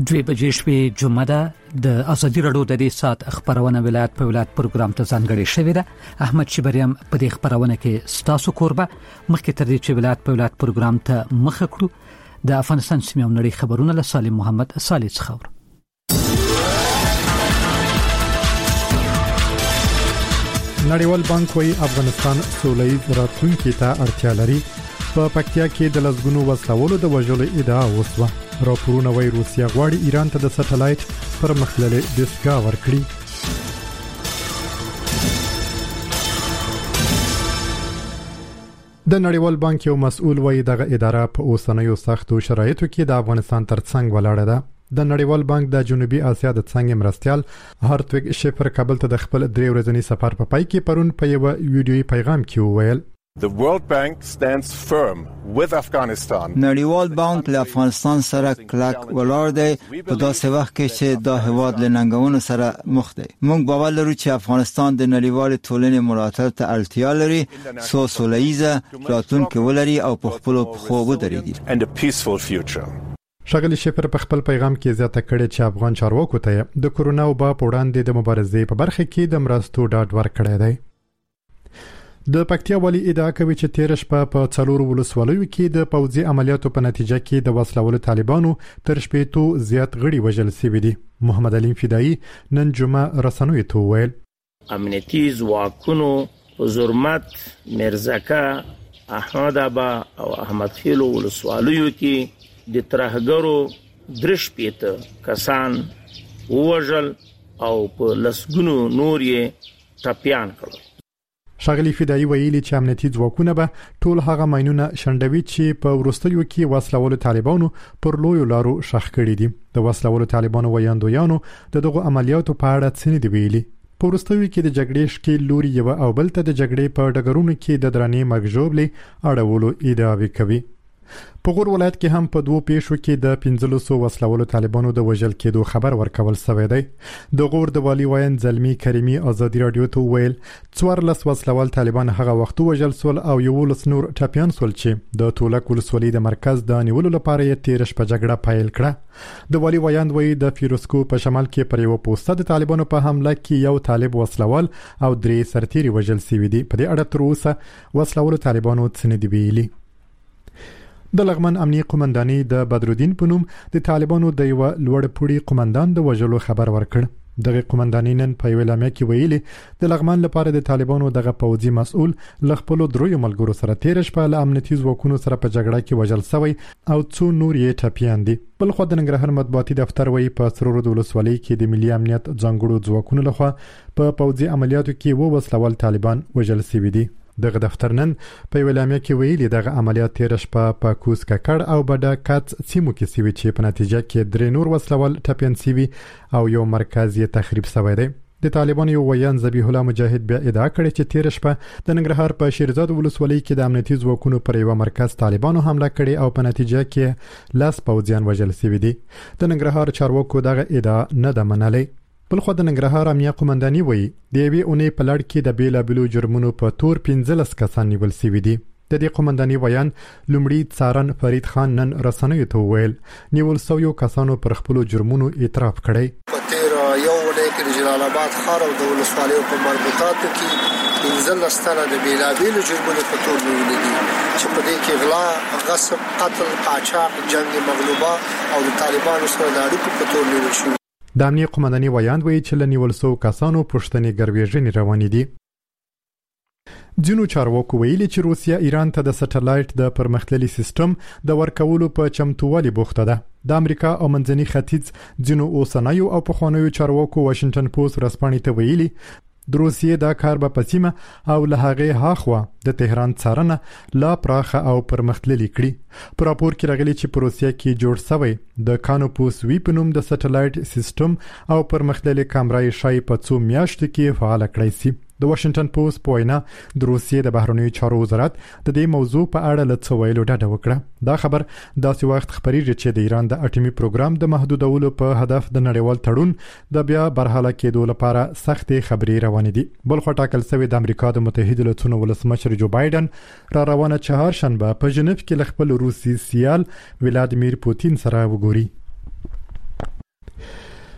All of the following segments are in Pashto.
دوی بجې شپې جمعه ده د ازادي رادیو د دې سات خبرونه ولایت په ولایت پروګرام ته ځانګړې شوې ده. احمد شبریم په دې خبرونه کې ستاسو کوربه مخکې تر دې چې ولایت په ولایت پروګرام ته مخ کړو د افغانستان سیمه نړۍ خبرونه له سالم محمد صالح څخه. نړیوال بانک وايي افغانستان سوله‌ییز راتلونکي ته اړتیا لري. په پکتیا کې د لسګونو وسلوالو د وژلو ادعا وسوه. راپورونه وايي روسیا غواړي ایران ته د سټلایټ پر مخللې دستګاه ورکړي. د نړیوال بانک یو مسؤل وايي دغه اداره په اوسنیو سختو شرایطو کې د افغانستان ترڅنګ ولاړه ده. د نړیوال بانک د جنوبي اسیا د څنګه مرستيال هارتویګ شفر کابل ته د خپل 3 ورځنی سفر په پای کې پرون په یو ویډیوي پیغام کې وویل The World Bank stands firm with Afghanistan. نړیوال بانک له افغانستان سره کلک ولاړ دی په داسې وخت کې چې دا هیواد له ننګونو سره مخ دی. موږ باور لرو چې افغانستان د نړیوال ټولنې ملاتړ ته اړتیا لري، سوله‌ییزه راتلونکې ولري او په خپل پښو ودرېږي. And a peaceful future. شغلی شفر په خپل پیغام کې زیاته کړې چې افغان چارواکو ته د کورونا وبا په وړاندې د مبارزې په برخه کې د مرستو ډاډ ورکړی دی. د پکتیا والی ادعا کوي چې 13 شپه په څلور ولسوالیو کې د پوځي عملیاتو په نتیجه کې د وسلوالو طالبانو تر شپېتو زیات غړي وژل شوي دي. محمد علي فدایي نن جمعه رسنوي ته ویل امنیتي ځواکونو زرمت مرزکه احمد ابا او احمد خیلو ولسوالیو کې د ترهګرو درش پیته کسان وژل او په لسګونو نور یې ټاپیان کړل. شغلی فدایي ویلي چې امنیتي ځواکونه به ټول هغه ماینونه شندوي چې په ورستیو کې وسلوالو طالبانو پر لویو لارو شخ کړي دي. د وسلوالو طالبانو ویاندویانو دغه عملیاتو په اړه څه نه دی ویلي. په ورستیو کې د جګړې شکل لوري یو او بل ته د جګړې په ډګرونو کې د درنې مګجوبلې اړولو ادعاوې کوي. په غور ولایت کې هم په دوه پیښو کې د 1500 وسلوالو طالبانو د وژل کېدو خبر ورکول شوی دی. د غور د والی وایي زلمی کریمی ازادي رادیو ته ویل 14 وسلوال طالبان هغه وخت وژل سول او یو لسنور ټاپیان سول چې د تولک ولسوالۍ د مرکز د نیولو لپاره یې 13 شپه جګړه پیل کړه. د والی وایي د فیروزکو په شمال کې پر یو پوسټ د طالبانو په حمله کې یو طالب وسلوال او 3 سرتیري وژل شوی دي. په دې اړه تر اوسه وسلوالو طالبانو څه نه دی ویلي. د لغمان امنیه قومنداني د بدرالدین په نوم د طالبانو د یو لوړ پوړي قومندان د وژلو خبر ورکړ. دغه قومنداني نن په ویلامه کې ویلي د لغمان لپاره د طالبانو دغه پوځي مسؤل ل خپل دروي ملګرو سره 13 شپه له امنیتي ځواکونو سره په جګړه کې وژل شوی او څو نور یې ټاپیان دي. بل خو د ننګرهار مطبوعاتي دفتر وایي په سرور د ولسوالۍ کې د ملي امنیت ځانګړو ځواکونو لخوا په پوځي عملیاتو کې وسلوال طالبان وژل شوي دي. دغه دفتر نن په ویلامه کې ویلي دغه عملیات 13 شپه په کوس ککړ او بډا کات سیمو کې سوي چې په نتیجه کې 3 نور وسلوال ټاپیان سوي او یو مرکز یې تخریب شوی دی. د طالبانو یو ویان ذبیح الله مجاهد بیا ادعا کړې چې 13 شپه د ننګرهار په شیرزاد ولسوالۍ کې د امنیتي ځواکونو پر یو مرکز طالبانو حمله کړې او په نتیجه کې لاس پوځیان وژل شوي دي. د ننګرهار چارواکو دغه ادعا نه ده منلې. بل خو د ننګرهار امنیه قومنداني وایي د یوې اونۍ په لړ کې د بیلابلو جرمونو په تور 15 کسان نیول شوي دي. د دې قومنداني ویان لومړی څارن فرید خان نن رسنیو ته ویل نیول شویو کسانو پر خپل جرمونو اعتراف کړی. په تیر یو ولایت کې جلال آباد ښار او د ولسوالیو په مربوطاتو کې 15 تنه د بیلابلو جرمونو په تور نیول دي چې په دې کې غلا، غصب، قتل، قاچاق، جنگ مغلوبه او د طالبانو سره د اړیکو په تور نیول شوی. د امنیه قومنداني ویان وایي چې لنیول سو کسانو پښتني ګرویژنې روانې دي. ځینو چارواکو ویلي چې روسیا ایران ته د سټلایټ د پرمختللي سیستم د ورکولو په چمتووالي بوخته ده. د امریکا او منځني ختیځ ځینو اوسنیو او پخوانیو چارواکو واشنگټن پوسټ رسپانې ته ویلي د روسیې دا کار به پسیمه او له هغه هاخوا د تهران څارنه لا پراخه او پرمختللي کړي. په راپور کې راغلي چې په روسیې کې جوړ شوی د کانوپوس وی په نوم د سټلایټ سیستم او پرمختللي کامرای شای په څو میاشتو کې فعال کړی شي. د واشنگټن پوسټ په وینا د روسیې د بهرنیو چارو وزارت د دې موضوع په اړه لڅ ویلو ډاډه وکړه. دا خبر داسې وخت خبرېږي چې د ایران د اټومي پروګرام د محدودولو په هدف د نړیوال تړون د بیا برحاله کېدو لپاره سختې خبرې روانې دي. بل خو ټاکل شوی د امریکا د متحده ایالاتونو ولسمشر جو بایدن را روانه چهارشنبه په ژنیف کې خپل روسي سیال ولادیمیر پوتین سره وګوري.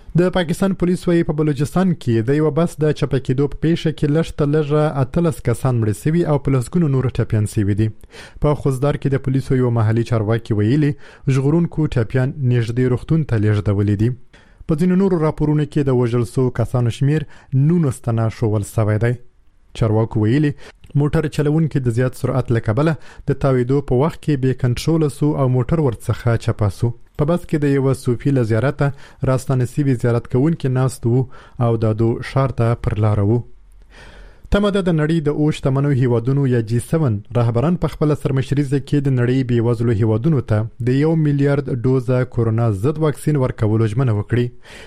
د پاکستان پولیس وايي په بلوچستان کې د یو بس د چپکېدو په پیښه کې لږ 13 کسان مړ شوي او په لسګونو نور ټپيان شوي دي. په خوزدار کې د پولیسو یو محلي چارواکي ویلي ژغورونکو ټپيان نږدې روغتون ته لیږدولې دي. په ځینو نورو راپورونو کې د وژل شوو کسانو شمیر 19 تنه شوول شوی دی. چارواکو ویلي موټر چلوونکي د زیات سرعت له کبله د تاویدو په وخت کې بې کنټرول سو او موټر ورڅخه چپا سو. په بس کې د یو صوفي له زیارته راستانه سیوی زیارت کوونکي ناست وو او د دو شار ته پر لار وو. تماده د نړۍ د اوش تمنو هیوادونو یا G7 رهبران په خپل سرمشريزه کې د نړۍ بیوزلو هیوادونو ته د 1 میلیارډ ډوزه کورونا ضد واکسین ورکولو ژمنه وکړي.